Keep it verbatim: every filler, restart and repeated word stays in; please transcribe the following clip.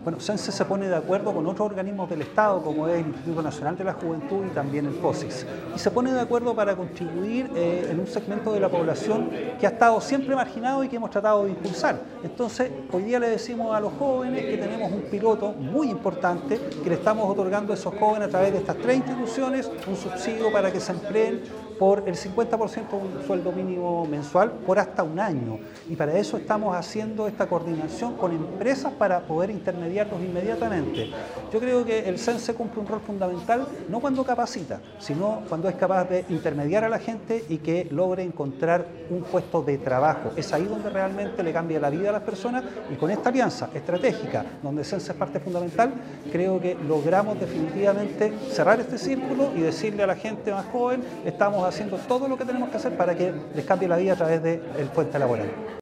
Bueno, Sense se pone de acuerdo con otros organismos del Estado, como es el Instituto Nacional de la Juventud y también el COSIS. Y se pone de acuerdo para contribuir eh, en un segmento de la población que ha estado siempre marginado y que hemos tratado de impulsar. Entonces, hoy día le decimos a los jóvenes que tenemos un piloto muy importante, que le estamos otorgando a esos jóvenes a través de estas tres instituciones un subsidio para que se empleen por el cincuenta por ciento de un sueldo mínimo mensual por hasta un año. Y para eso estamos haciendo esta coordinación con empresas para poder intermediarlos inmediatamente. Yo creo que el Sense cumple un rol fundamental, no cuando capacita, sino cuando es capaz de intermediar a la gente y que logre encontrar un puesto de trabajo. Es ahí donde realmente le cambia la vida a las personas, y con esta alianza estratégica, donde el Sense es parte fundamental, creo que logramos definitivamente cerrar este círculo y decirle a la gente más joven: estamos haciendo todo lo que tenemos que hacer para que les cambie la vida a través del puente laboral.